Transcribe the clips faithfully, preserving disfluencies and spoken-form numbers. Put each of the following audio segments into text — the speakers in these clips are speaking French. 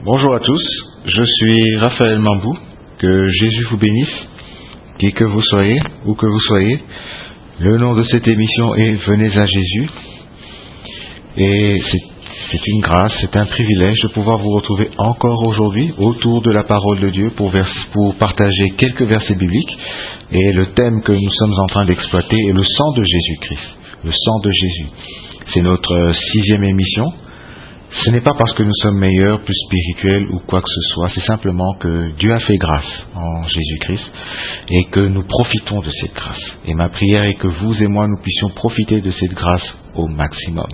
Bonjour à tous, je suis Raphaël Mambou, que Jésus vous bénisse, qui que vous soyez, où que vous soyez. Le nom de cette émission est Venez à Jésus, et c'est, c'est une grâce, c'est un privilège de pouvoir vous retrouver encore aujourd'hui autour de la parole de Dieu pour, vers, pour partager quelques versets bibliques, et le thème que nous sommes en train d'exploiter est le sang de Jésus-Christ, le sang de Jésus. C'est notre sixième émission. Ce n'est pas parce que nous sommes meilleurs, plus spirituels ou quoi que ce soit, c'est simplement que Dieu a fait grâce en Jésus-Christ et que nous profitons de cette grâce. Et ma prière est que vous et moi, nous puissions profiter de cette grâce au maximum.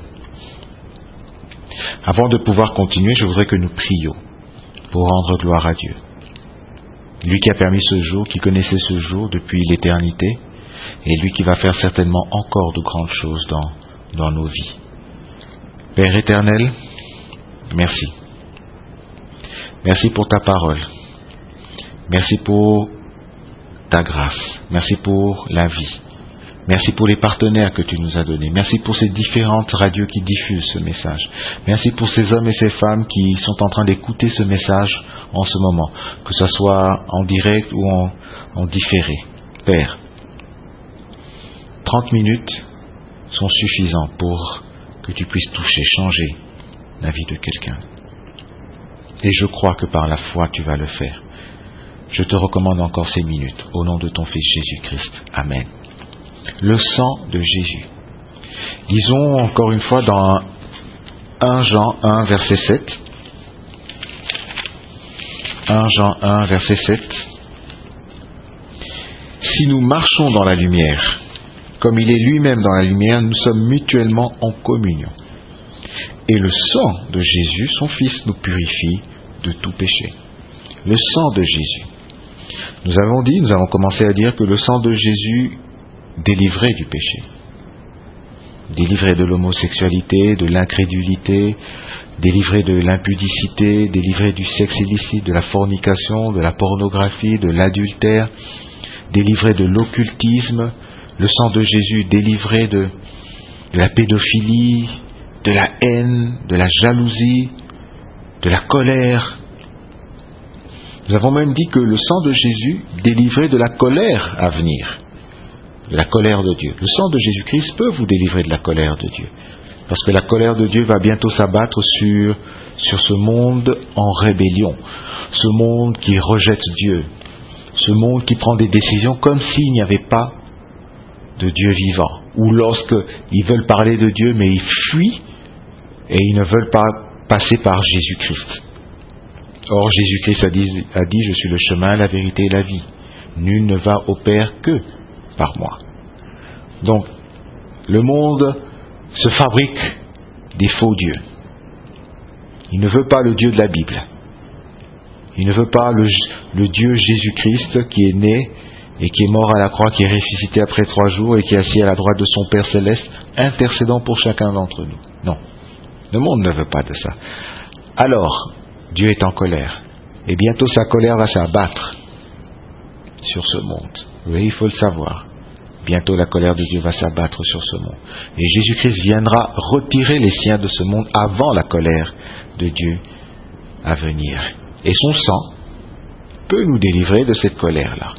Avant de pouvoir continuer, je voudrais que nous prions pour rendre gloire à Dieu. Lui qui a permis ce jour, qui connaissait ce jour depuis l'éternité, et lui qui va faire certainement encore de grandes choses dans, dans nos vies. Père éternel, merci. Merci pour ta parole. Merci pour ta grâce. Merci pour la vie. Merci pour les partenaires que tu nous as donnés. Merci pour ces différentes radios qui diffusent ce message. Merci pour ces hommes et ces femmes qui sont en train d'écouter ce message en ce moment, que ce soit en direct ou en, en différé. Père, trente minutes sont suffisants pour que tu puisses toucher, changer la vie de quelqu'un. Et je crois que par la foi, tu vas le faire. Je te recommande encore ces minutes, au nom de ton Fils Jésus-Christ. Amen. Le sang de Jésus. Lisons encore une fois dans premier Jean un, verset sept. premier Jean un, verset sept. Si nous marchons dans la lumière, comme il est lui-même dans la lumière, nous sommes mutuellement en communion. Et le sang de Jésus, son Fils, nous purifie de tout péché. Le sang de Jésus. Nous avons dit, nous avons commencé à dire que le sang de Jésus délivrait du péché. Délivrait de l'homosexualité, de l'incrédulité, délivrait de l'impudicité, délivrait du sexe illicite, de la fornication, de la pornographie, de l'adultère, délivrait de l'occultisme. Le sang de Jésus délivrait de, de la pédophilie, de la haine, de la jalousie, de la colère. Nous avons même dit que le sang de Jésus délivrait de la colère à venir, de la colère de Dieu. Le sang de Jésus-Christ peut vous délivrer de la colère de Dieu, parce que la colère de Dieu va bientôt s'abattre sur, sur ce monde en rébellion, ce monde qui rejette Dieu, ce monde qui prend des décisions comme s'il n'y avait pas de Dieu vivant, ou lorsqu'ils veulent parler de Dieu, mais ils fuient et ils ne veulent pas passer par Jésus-Christ. Or, Jésus-Christ a dit, a dit « Je suis le chemin, la vérité et la vie. Nul ne va au Père que par moi. » Donc, le monde se fabrique des faux dieux. Il ne veut pas le Dieu de la Bible. Il ne veut pas le, le Dieu Jésus-Christ qui est né et qui est mort à la croix, qui est ressuscité après trois jours et qui est assis à la droite de son Père Céleste, intercédant pour chacun d'entre nous. Non, le monde ne veut pas de ça. Alors, Dieu est en colère, et bientôt sa colère va s'abattre sur ce monde. Oui, il faut le savoir. Bientôt la colère de Dieu va s'abattre sur ce monde. Et Jésus-Christ viendra retirer les siens de ce monde avant la colère de Dieu à venir. Et son sang peut nous délivrer de cette colère-là.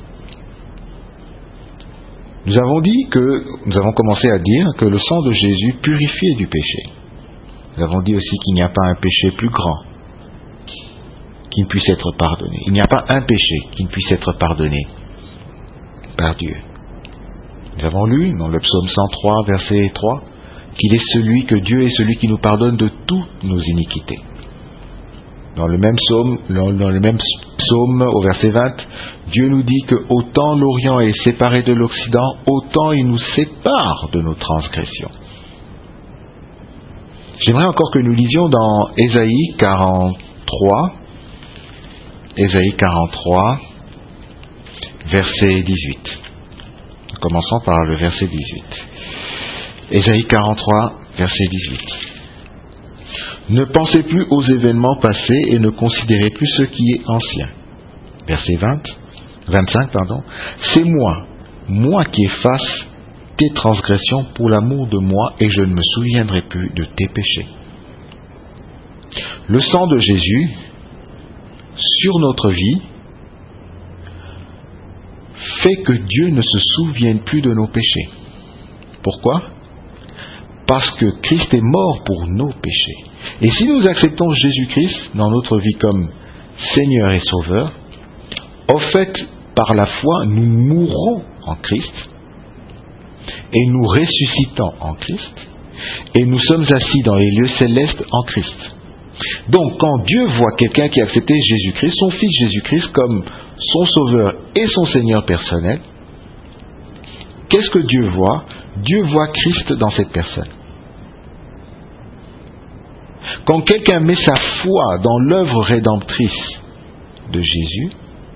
Nous avons dit que, nous avons commencé à dire que le sang de Jésus purifiait du péché. Nous avons dit aussi qu'il n'y a pas un péché plus grand qui ne puisse être pardonné. Il n'y a pas un péché qui ne puisse être pardonné par Dieu. Nous avons lu dans le psaume cent trois, verset trois, qu'il est celui que Dieu est celui qui nous pardonne de toutes nos iniquités. Dans le même psaume, dans le même psaume, au verset vingt, Dieu nous dit que autant l'Orient est séparé de l'Occident, autant il nous sépare de nos transgressions. J'aimerais encore que nous lisions dans Ésaïe quarante-trois, Ésaïe quarante-trois, verset dix-huit. Commençons par le verset dix-huit. Ésaïe quarante-trois, verset dix-huit. Ne pensez plus aux événements passés et ne considérez plus ce qui est ancien. Verset vingt, vingt-cinq, pardon. C'est moi, moi qui efface tes transgressions pour l'amour de moi et je ne me souviendrai plus de tes péchés. Le sang de Jésus sur notre vie fait que Dieu ne se souvienne plus de nos péchés. Pourquoi ? Parce que Christ est mort pour nos péchés. Et si nous acceptons Jésus-Christ dans notre vie comme Seigneur et Sauveur, au fait, par la foi, nous mourrons en Christ et nous ressuscitons en Christ et nous sommes assis dans les lieux célestes en Christ. Donc, quand Dieu voit quelqu'un qui a accepté Jésus-Christ, son Fils Jésus-Christ, comme son Sauveur et son Seigneur personnel, qu'est-ce que Dieu voit ? Dieu voit Christ dans cette personne. Quand quelqu'un met sa foi dans l'œuvre rédemptrice de Jésus,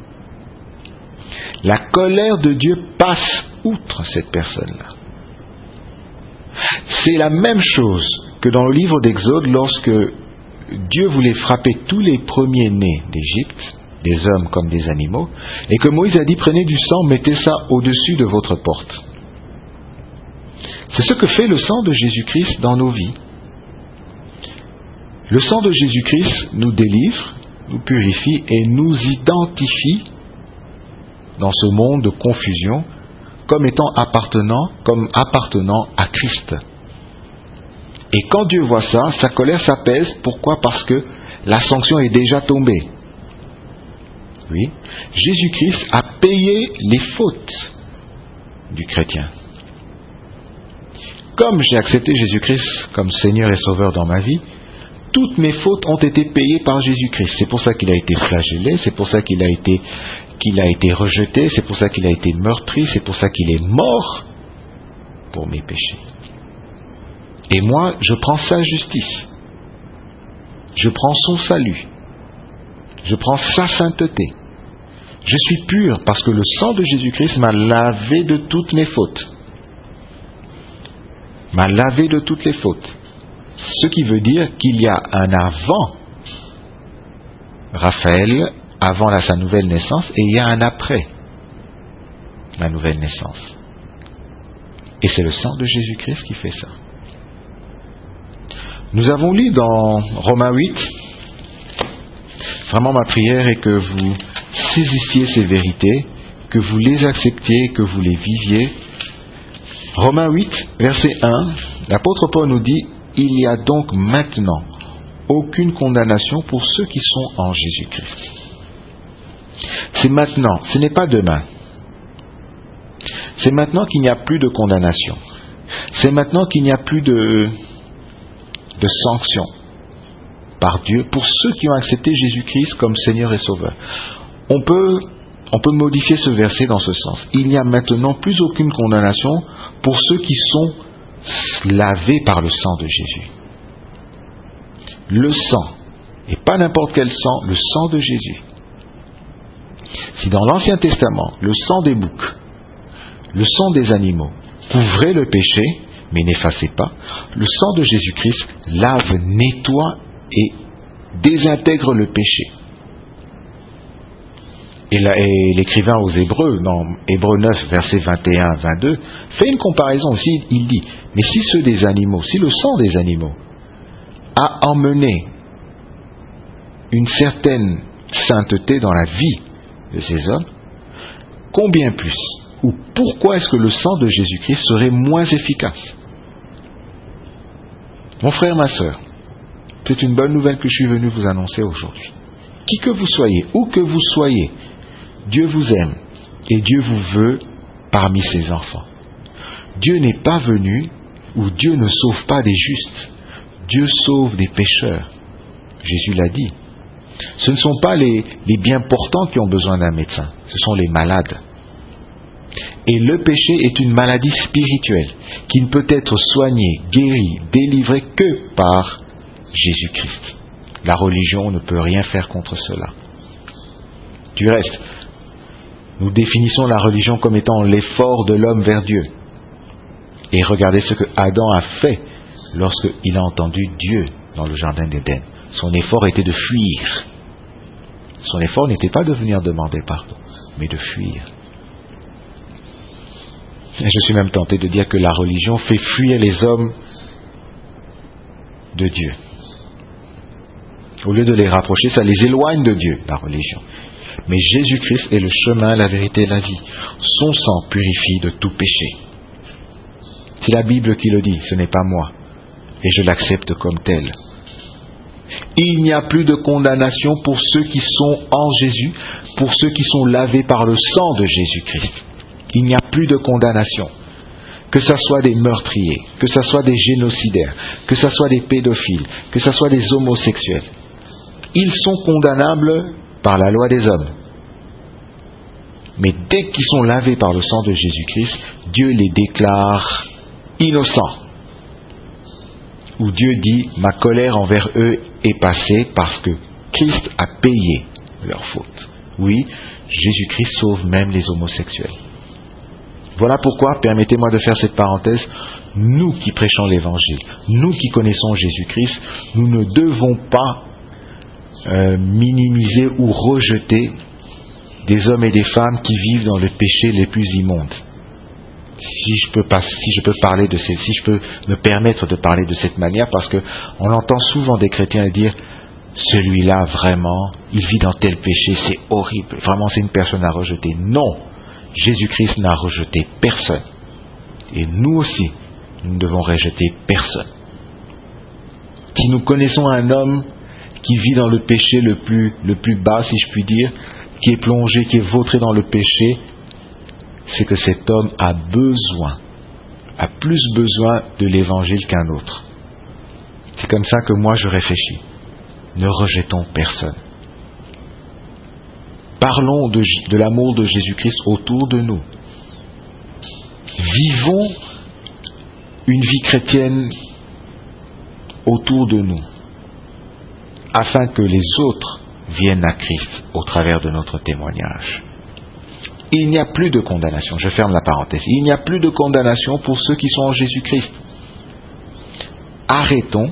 la colère de Dieu passe outre cette personne-là. C'est la même chose que dans le livre d'Exode, lorsque Dieu voulait frapper tous les premiers-nés d'Égypte, des hommes comme des animaux, et que Moïse a dit, prenez du sang, mettez ça au-dessus de votre porte. C'est ce que fait le sang de Jésus-Christ dans nos vies. Le sang de Jésus-Christ nous délivre, nous purifie et nous identifie dans ce monde de confusion comme étant appartenant, comme appartenant à Christ. Et quand Dieu voit ça, sa colère s'apaise. Pourquoi ? Parce que la sanction est déjà tombée. Oui, Jésus-Christ a payé les fautes du chrétien. Comme j'ai accepté Jésus-Christ comme Seigneur et Sauveur dans ma vie, toutes mes fautes ont été payées par Jésus-Christ. C'est pour ça qu'il a été flagellé, c'est pour ça qu'il a été, qu'il a été rejeté, c'est pour ça qu'il a été meurtri, c'est pour ça qu'il est mort pour mes péchés. Et moi, je prends sa justice. Je prends son salut. Je prends sa sainteté. Je suis pur parce que le sang de Jésus-Christ m'a lavé de toutes mes fautes. M'a lavé de toutes les fautes. Ce qui veut dire qu'il y a un avant Raphaël, avant la, sa nouvelle naissance, et il y a un après la nouvelle naissance. Et c'est le sang de Jésus-Christ qui fait ça. Nous avons lu dans Romains huit, vraiment ma prière est que vous saisissiez ces vérités, que vous les acceptiez, que vous les viviez. Romains huit, verset un, l'apôtre Paul nous dit, il n'y a donc maintenant aucune condamnation pour ceux qui sont en Jésus-Christ. C'est maintenant, ce n'est pas demain. C'est maintenant qu'il n'y a plus de condamnation. C'est maintenant qu'il n'y a plus de, de sanction par Dieu pour ceux qui ont accepté Jésus-Christ comme Seigneur et Sauveur. On peut, on peut modifier ce verset dans ce sens. Il n'y a maintenant plus aucune condamnation pour ceux qui sont lavés par le sang de Jésus. Le sang, et pas n'importe quel sang, le sang de Jésus. Si dans l'Ancien Testament, le sang des boucs, le sang des animaux couvrait le péché, mais n'effaçait pas, le sang de Jésus-Christ lave, nettoie et désintègre le péché. Et, là, et l'écrivain aux Hébreux, dans Hébreux neuf, versets vingt et un à vingt-deux, fait une comparaison aussi. Il dit, mais si ceux des animaux, si le sang des animaux a emmené une certaine sainteté dans la vie de ces hommes, combien plus, ou pourquoi est-ce que le sang de Jésus-Christ serait moins efficace ? Mon frère, ma sœur, c'est une bonne nouvelle que je suis venu vous annoncer aujourd'hui. Qui que vous soyez, où que vous soyez, Dieu vous aime et Dieu vous veut parmi ses enfants. Dieu n'est pas venu, ou Dieu ne sauve pas des justes. Dieu sauve des pécheurs. Jésus l'a dit. Ce ne sont pas les, les bien portants qui ont besoin d'un médecin, ce sont les malades. Et le péché est une maladie spirituelle qui ne peut être soignée, guérie, délivrée que par Jésus-Christ. La religion ne peut rien faire contre cela. Du reste, nous définissons la religion comme étant l'effort de l'homme vers Dieu. Et regardez ce que Adam a fait lorsqu'il a entendu Dieu dans le jardin d'Éden. Son effort était de fuir. Son effort n'était pas de venir demander pardon, mais de fuir. Et je suis même tenté de dire que la religion fait fuir les hommes de Dieu. Au lieu de les rapprocher, ça les éloigne de Dieu, la religion. Mais Jésus-Christ est le chemin, la vérité et la vie. Son sang purifie de tout péché. C'est la Bible qui le dit, ce n'est pas moi. Et je l'accepte comme tel. Il n'y a plus de condamnation pour ceux qui sont en Jésus, pour ceux qui sont lavés par le sang de Jésus-Christ. Il n'y a plus de condamnation. Que ce soit des meurtriers, que ce soit des génocidaires, que ce soit des pédophiles, que ce soit des homosexuels. Ils sont condamnables par la loi des hommes. Mais dès qu'ils sont lavés par le sang de Jésus-Christ, Dieu les déclare innocents. Où Dieu dit, ma colère envers eux est passée parce que Christ a payé leur faute. Oui, Jésus-Christ sauve même les homosexuels. Voilà pourquoi, permettez-moi de faire cette parenthèse, nous qui prêchons l'Évangile, nous qui connaissons Jésus-Christ, nous ne devons pas euh, minimiser ou rejeter des hommes et des femmes qui vivent dans le péché les plus immondes. Si je peux pas, si je peux parler de cette, si je peux me permettre de parler de cette manière, parce que on entend souvent des chrétiens dire celui-là vraiment, il vit dans tel péché, c'est horrible, vraiment c'est une personne à rejeter. Non, Jésus-Christ n'a rejeté personne, et nous aussi, nous ne devons rejeter personne. Si nous connaissons un homme qui vit dans le péché le plus, le plus bas, si je puis dire, qui est plongé, qui est vautré dans le péché, c'est que cet homme a besoin, a plus besoin de l'évangile qu'un autre. C'est comme ça que moi je réfléchis. Ne rejetons personne. Parlons de, de l'amour de Jésus-Christ autour de nous. Vivons une vie chrétienne autour de nous, afin que les autres viennent à Christ au travers de notre témoignage. Il n'y a plus de condamnation, je ferme la parenthèse, il n'y a plus de condamnation pour ceux qui sont en Jésus-Christ. Arrêtons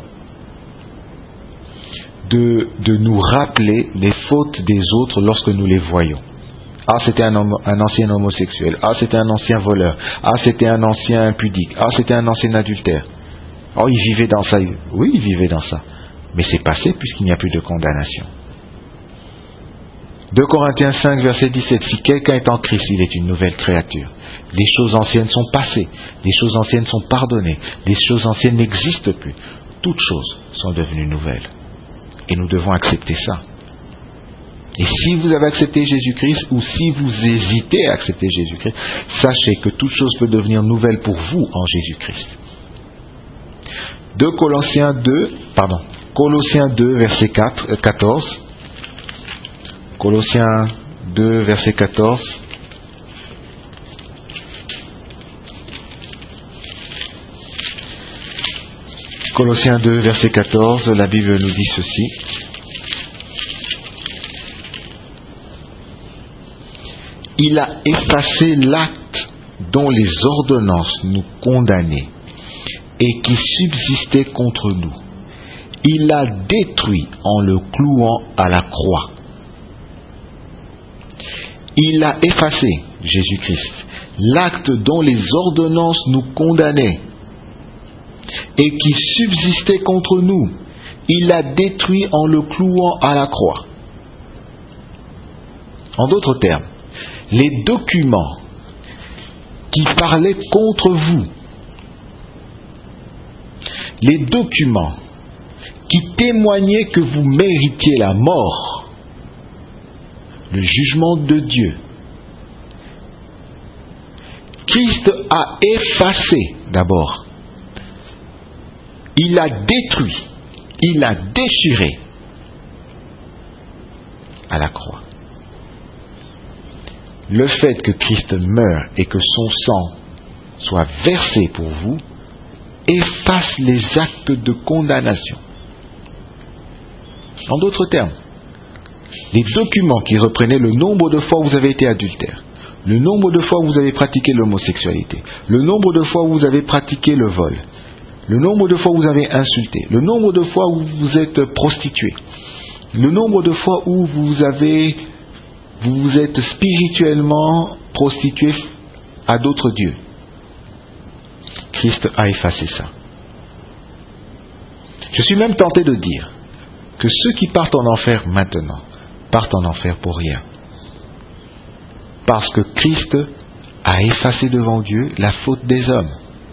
de, de nous rappeler les fautes des autres lorsque nous les voyons. Ah, c'était un, homo, un ancien homosexuel, ah, c'était un ancien voleur, ah, c'était un ancien impudique, ah, c'était un ancien adultère. Oh, il vivait dans ça. Oui, il vivait dans ça. Mais c'est passé puisqu'il n'y a plus de condamnation. deux Corinthiens cinq, verset dix-sept. Si quelqu'un est en Christ, il est une nouvelle créature. Les choses anciennes sont passées. Les choses anciennes sont pardonnées. Les choses anciennes n'existent plus. Toutes choses sont devenues nouvelles. Et nous devons accepter ça. Et si vous avez accepté Jésus-Christ, ou si vous hésitez à accepter Jésus-Christ, sachez que toute chose peut devenir nouvelle pour vous en Jésus-Christ. deux Colossiens deux, pardon, Colossiens deux, verset quatre, euh, quatorze. Colossiens deux, verset quatorze. Colossiens deux, verset quatorze, la Bible nous dit ceci. Il a effacé l'acte dont les ordonnances nous condamnaient et qui subsistait contre nous. Il l'a détruit en le clouant à la croix. Il a effacé, Jésus-Christ, l'acte dont les ordonnances nous condamnaient et qui subsistait contre nous. Il l'a détruit en le clouant à la croix. En d'autres termes, les documents qui parlaient contre vous, les documents qui témoignaient que vous méritiez la mort, le jugement de Dieu, Christ a effacé d'abord. Il a détruit, il a déchiré à la croix. Le fait que Christ meure et que son sang soit versé pour vous efface les actes de condamnation. En d'autres termes, les documents qui reprenaient le nombre de fois où vous avez été adultère, le nombre de fois où vous avez pratiqué l'homosexualité, le nombre de fois où vous avez pratiqué le vol, le nombre de fois où vous avez insulté, le nombre de fois où vous êtes prostitué, le nombre de fois où vous avez vous vous êtes spirituellement prostitué à d'autres dieux. Christ a effacé ça. Je suis même tenté de dire que ceux qui partent en enfer maintenant partent en enfer pour rien. Parce que Christ a effacé devant Dieu la faute des hommes.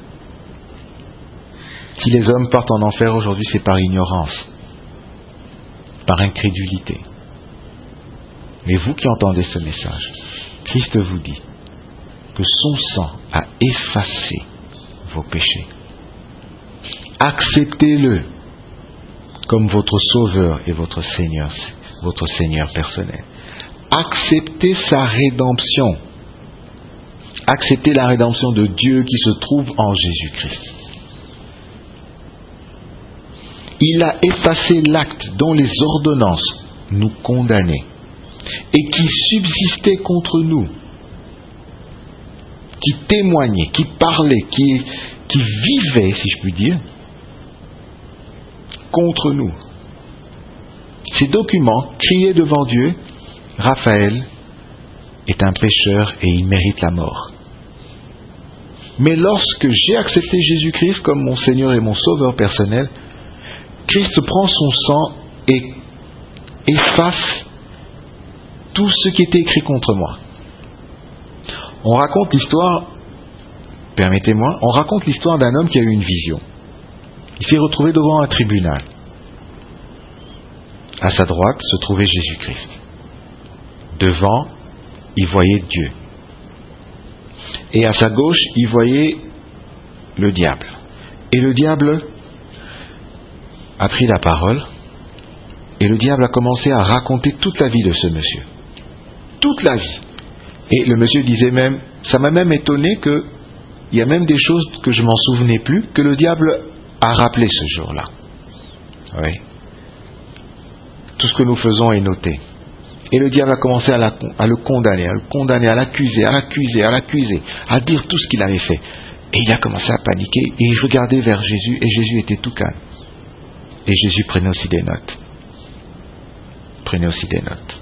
Si les hommes partent en enfer aujourd'hui, c'est par ignorance, par incrédulité. Mais vous qui entendez ce message, Christ vous dit que son sang a effacé vos péchés. Acceptez-le comme votre Sauveur et votre Seigneur, votre Seigneur personnel. Acceptez sa rédemption. Acceptez la rédemption de Dieu qui se trouve en Jésus-Christ. Il a effacé l'acte dont les ordonnances nous condamnaient et qui subsistait contre nous, qui témoignait, qui parlait, qui, qui vivait, si je puis dire, contre nous. Ces documents criaient devant Dieu, Raphaël est un pécheur et il mérite la mort. Mais lorsque j'ai accepté Jésus-Christ comme mon Seigneur et mon Sauveur personnel, Christ prend son sang et efface tout ce qui était écrit contre moi. On raconte l'histoire, permettez-moi, on raconte l'histoire d'un homme qui a eu une vision. Il s'est retrouvé devant un tribunal. À sa droite se trouvait Jésus-Christ. Devant, il voyait Dieu. Et à sa gauche, il voyait le diable. Et le diable a pris la parole, et le diable a commencé à raconter toute la vie de ce monsieur. Toute la vie. Et le monsieur disait même, ça m'a même étonné que il y a même des choses que je m'en souvenais plus, que le diable a rappelé ce jour-là. Oui. Tout ce que nous faisons est noté. Et le diable a commencé à, la, à le condamner, à le condamner, à l'accuser, à l'accuser, à l'accuser, à dire tout ce qu'il avait fait. Et il a commencé à paniquer, et il regardait vers Jésus, et Jésus était tout calme. Et Jésus prenait aussi des notes. Prenait aussi des notes.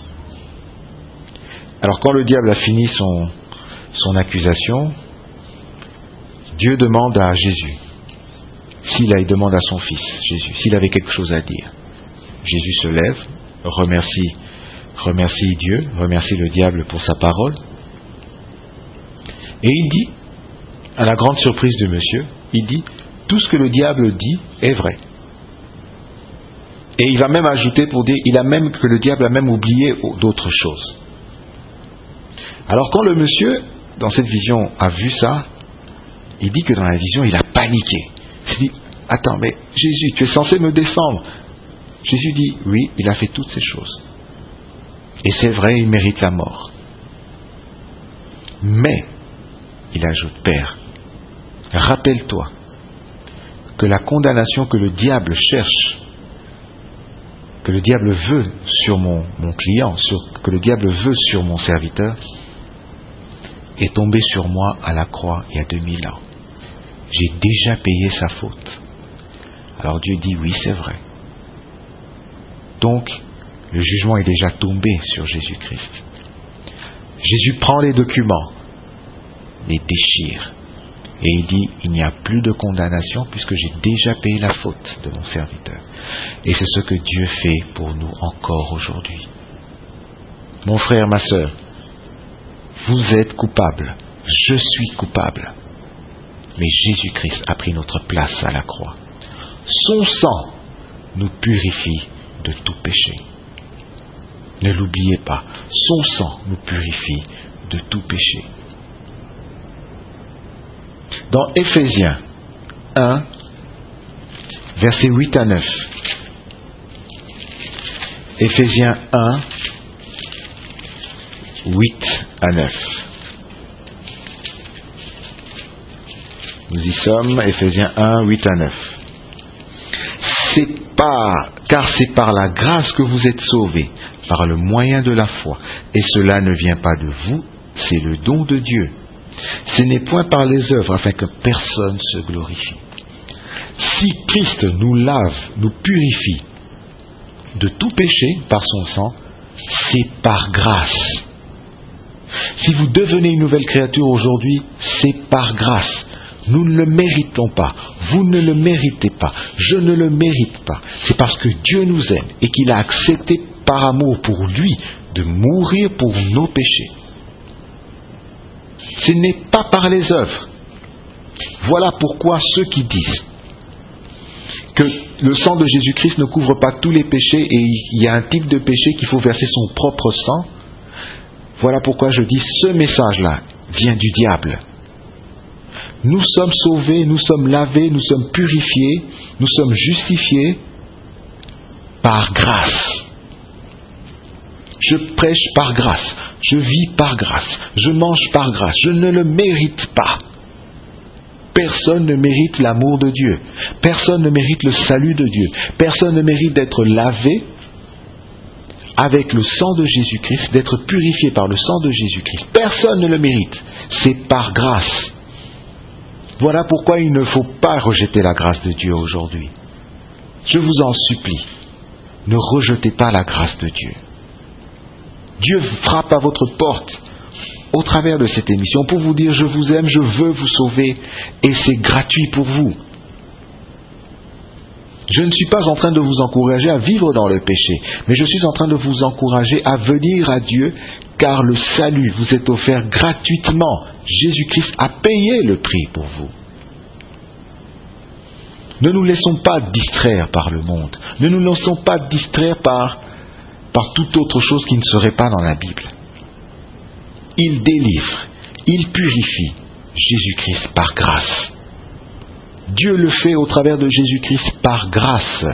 Alors quand le diable a fini son, son accusation, Dieu demande à Jésus, s'il a, il demande à son fils, Jésus, s'il avait quelque chose à dire. Jésus se lève, remercie, remercie Dieu, remercie le diable pour sa parole, et il dit, à la grande surprise de monsieur, il dit, tout ce que le diable dit est vrai. Et il va même ajouter pour dire, il a même que le diable a même oublié d'autres choses. Alors quand le monsieur, dans cette vision, a vu ça, il dit que dans la vision, il a paniqué. Il s'est dit, attends, mais Jésus, tu es censé me défendre. Jésus dit, oui, il a fait toutes ces choses. Et c'est vrai, il mérite la mort. Mais, il ajoute, Père, rappelle-toi que la condamnation que le diable cherche, que le diable veut sur mon, mon client, sur, que le diable veut sur mon serviteur, est tombé sur moi à la croix il y a deux mille ans. J'ai déjà payé sa faute. Alors Dieu dit, oui, c'est vrai. Donc, le jugement est déjà tombé sur Jésus-Christ. Jésus prend les documents, les déchire, et il dit, il n'y a plus de condamnation puisque j'ai déjà payé la faute de mon serviteur. Et c'est ce que Dieu fait pour nous encore aujourd'hui. Mon frère, ma sœur, vous êtes coupable, je suis coupable. Mais Jésus-Christ a pris notre place à la croix. Son sang nous purifie de tout péché. Ne l'oubliez pas, son sang nous purifie de tout péché. Dans Éphésiens un, versets huit à neuf. Éphésiens un, huit à neuf. Nous y sommes, Éphésiens un, huit à neuf. C'est par, car c'est par la grâce que vous êtes sauvés, par le moyen de la foi. Et cela ne vient pas de vous, c'est le don de Dieu. Ce n'est point par les œuvres, afin que personne se glorifie. Si Christ nous lave, nous purifie de tout péché par son sang, c'est par grâce. Si vous devenez une nouvelle créature aujourd'hui, c'est par grâce. Nous ne le méritons pas. Vous ne le méritez pas. Je ne le mérite pas. C'est parce que Dieu nous aime et qu'il a accepté par amour pour lui de mourir pour nos péchés. Ce n'est pas par les œuvres. Voilà pourquoi ceux qui disent que le sang de Jésus-Christ ne couvre pas tous les péchés et il y a un type de péché qu'il faut verser son propre sang, voilà pourquoi je dis ce message-là vient du diable. Nous sommes sauvés, nous sommes lavés, nous sommes purifiés, nous sommes justifiés par grâce. Je prêche par grâce, je vis par grâce, je mange par grâce, je ne le mérite pas. Personne ne mérite l'amour de Dieu, personne ne mérite le salut de Dieu, personne ne mérite d'être lavé avec le sang de Jésus-Christ, d'être purifié par le sang de Jésus-Christ. Personne ne le mérite, c'est par grâce. Voilà pourquoi il ne faut pas rejeter la grâce de Dieu aujourd'hui. Je vous en supplie, ne rejetez pas la grâce de Dieu. Dieu frappe à votre porte au travers de cette émission pour vous dire « Je vous aime, je veux vous sauver et c'est gratuit pour vous ». Je ne suis pas en train de vous encourager à vivre dans le péché, mais je suis en train de vous encourager à venir à Dieu, car le salut vous est offert gratuitement. Jésus-Christ a payé le prix pour vous. Ne nous laissons pas distraire par le monde. Ne nous laissons pas distraire par, par toute autre chose qui ne serait pas dans la Bible. Il délivre, il purifie. Jésus-Christ par grâce. Dieu le fait au travers de Jésus-Christ par grâce.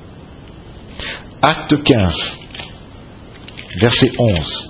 Acte quinze, verset onze.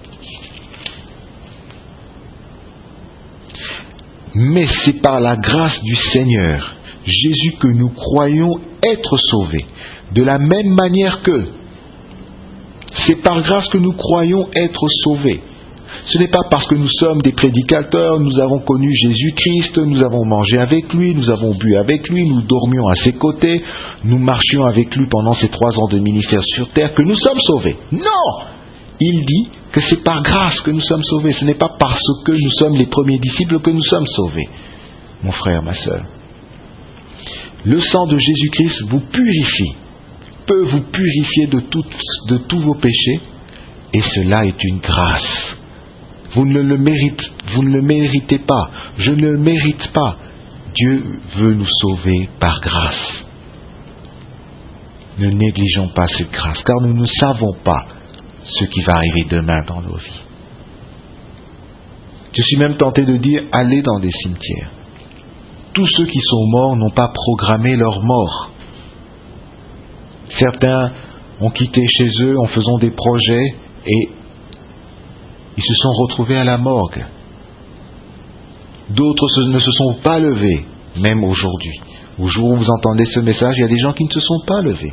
Mais c'est par la grâce du Seigneur Jésus que nous croyons être sauvés. De la même manière que c'est par grâce que nous croyons être sauvés. Ce n'est pas parce que nous sommes des prédicateurs, nous avons connu Jésus-Christ, nous avons mangé avec lui, nous avons bu avec lui, nous dormions à ses côtés, nous marchions avec lui pendant ces trois ans de ministère sur terre, que nous sommes sauvés. Non! Il dit que c'est par grâce que nous sommes sauvés. Ce n'est pas parce que nous sommes les premiers disciples que nous sommes sauvés. Mon frère, ma sœur. Le sang de Jésus-Christ vous purifie, peut vous purifier de, tout, de tous vos péchés, et cela est une grâce. Vous ne le méritez, vous ne le méritez pas. Je ne le mérite pas. Dieu veut nous sauver par grâce. Ne négligeons pas cette grâce, car nous ne savons pas ce qui va arriver demain dans nos vies. Je suis même tenté de dire, allez dans des cimetières. Tous ceux qui sont morts n'ont pas programmé leur mort. Certains ont quitté chez eux en faisant des projets et ils se sont retrouvés à la morgue. D'autres ne se sont pas levés, même aujourd'hui. Au jour où vous entendez ce message, il y a des gens qui ne se sont pas levés.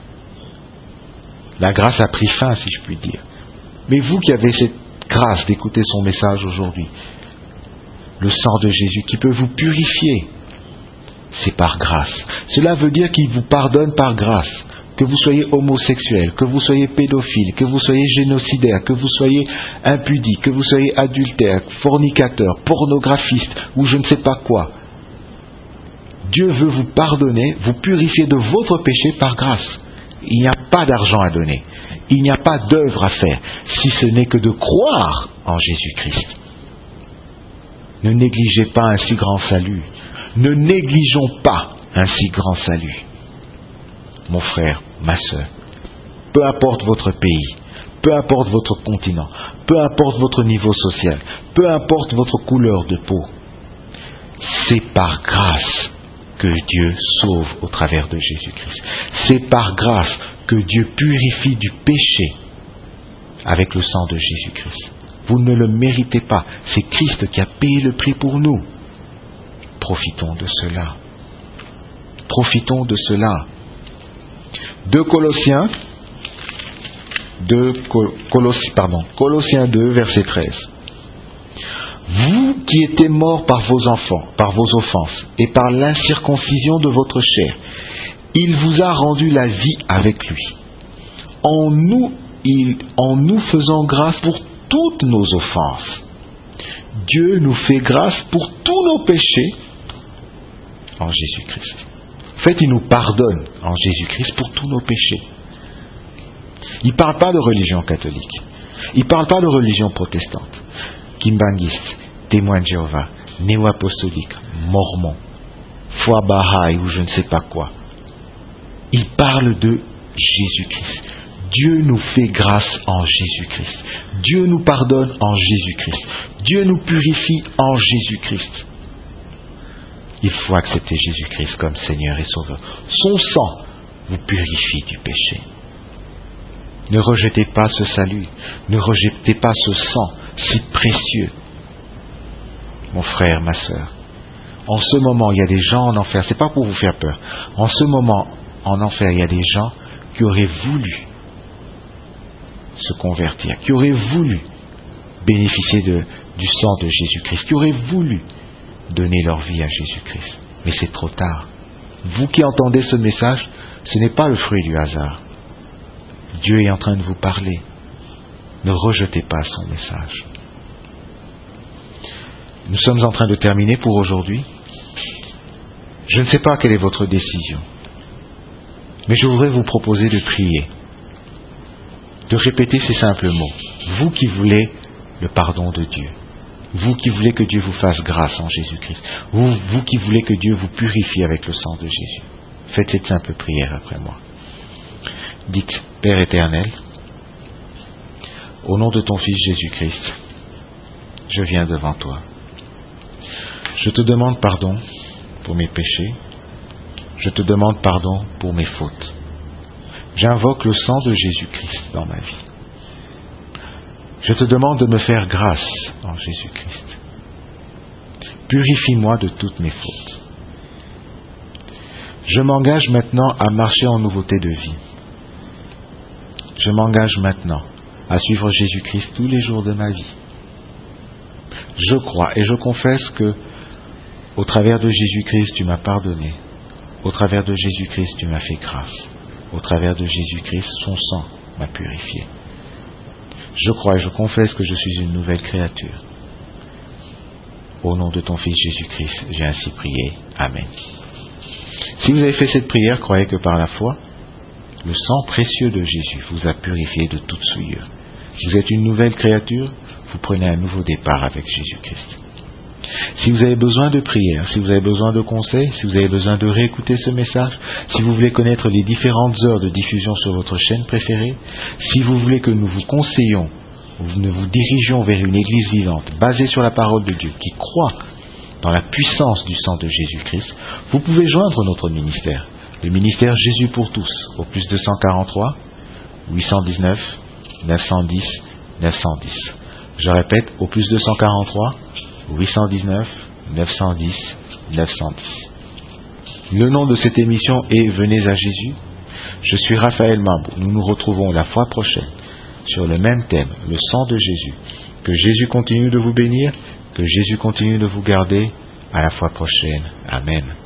La grâce a pris fin, si je puis dire. Mais vous qui avez cette grâce d'écouter son message aujourd'hui, le sang de Jésus qui peut vous purifier, c'est par grâce. Cela veut dire qu'il vous pardonne par grâce. Que vous soyez homosexuel, que vous soyez pédophile, que vous soyez génocidaire, que vous soyez impudique, que vous soyez adultère, fornicateur, pornographiste ou je ne sais pas quoi. Dieu veut vous pardonner, vous purifier de votre péché par grâce. Il n'y a pas d'argent à donner. Il n'y a pas d'œuvre à faire, si ce n'est que de croire en Jésus-Christ. Ne négligez pas un si grand salut. Ne négligeons pas un si grand salut. Mon frère, ma sœur, peu importe votre pays, peu importe votre continent, peu importe votre niveau social, peu importe votre couleur de peau, c'est par grâce que Dieu sauve au travers de Jésus-Christ. C'est par grâce que Dieu purifie du péché avec le sang de Jésus-Christ. Vous ne le méritez pas. C'est Christ qui a payé le prix pour nous. Profitons de cela. Profitons de cela. deux Colossiens, deux Colossi, pardon, Colossiens deux, verset treize. Vous qui étiez morts par vos enfants, par vos offenses, et par l'incirconcision de votre chair, il vous a rendu la vie avec lui. En nous, il, en nous faisant grâce pour toutes nos offenses. Dieu nous fait grâce pour tous nos péchés en Jésus-Christ. En fait, il nous pardonne en Jésus-Christ pour tous nos péchés. Il ne parle pas de religion catholique. Il ne parle pas de religion protestante. Kimbangiste, témoin de Jéhovah, néo-apostolique, mormon, foi Baha'i ou je ne sais pas quoi. Il parle de Jésus-Christ. Dieu nous fait grâce en Jésus-Christ. Dieu nous pardonne en Jésus-Christ. Dieu nous purifie en Jésus-Christ. Il faut accepter Jésus-Christ comme Seigneur et Sauveur. Son sang vous purifie du péché. Ne rejetez pas ce salut. Ne rejetez pas ce sang si précieux. Mon frère, ma sœur, en ce moment, il y a des gens en enfer. Ce n'est pas pour vous faire peur. En ce moment, en enfer, il y a des gens qui auraient voulu se convertir, qui auraient voulu bénéficier de, du sang de Jésus-Christ, qui auraient voulu donner leur vie à Jésus-Christ. Mais c'est trop tard. Vous qui entendez ce message, ce n'est pas le fruit du hasard. Dieu est en train de vous parler. Ne rejetez pas son message. Nous sommes en train de terminer pour aujourd'hui. Je ne sais pas quelle est votre décision, mais je voudrais vous proposer de prier, de répéter ces simples mots. Vous qui voulez le pardon de Dieu, vous qui voulez que Dieu vous fasse grâce en Jésus-Christ, vous, vous qui voulez que Dieu vous purifie avec le sang de Jésus, faites cette simple prière après moi. Dites, Père éternel, au nom de ton Fils Jésus-Christ, je viens devant toi. Je te demande pardon pour mes péchés. Je te demande pardon pour mes fautes. J'invoque le sang de Jésus-Christ dans ma vie. Je te demande de me faire grâce en Jésus-Christ. Purifie-moi de toutes mes fautes. Je m'engage maintenant à marcher en nouveauté de vie. Je m'engage maintenant à suivre Jésus-Christ tous les jours de ma vie. Je crois et je confesse que au travers de Jésus-Christ, tu m'as pardonné. Au travers de Jésus-Christ, tu m'as fait grâce. Au travers de Jésus-Christ, son sang m'a purifié. Je crois et je confesse que je suis une nouvelle créature. Au nom de ton Fils Jésus-Christ, j'ai ainsi prié. Amen. Si vous avez fait cette prière, croyez que par la foi, le sang précieux de Jésus vous a purifié de toute souillure. Vous êtes une nouvelle créature, vous prenez un nouveau départ avec Jésus-Christ. Si vous avez besoin de prière, si vous avez besoin de conseils, si vous avez besoin de réécouter ce message, si vous voulez connaître les différentes heures de diffusion sur votre chaîne préférée, si vous voulez que nous vous conseillons, nous vous dirigeons vers une église vivante, basée sur la parole de Dieu, qui croit dans la puissance du sang de Jésus-Christ, vous pouvez joindre notre ministère, le ministère Jésus pour tous, au plus deux cent quarante-trois, huit cent dix-neuf, neuf cent dix, neuf cent dix. Je répète, au plus deux cent quarante-trois, huit cent dix-neuf, neuf cent dix, neuf cent dix. Le nom de cette émission est Venez à Jésus. Je suis Raphaël Mambou. Nous nous retrouvons la fois prochaine sur le même thème, le sang de Jésus. Que Jésus continue de vous bénir, que Jésus continue de vous garder. À la fois prochaine. Amen.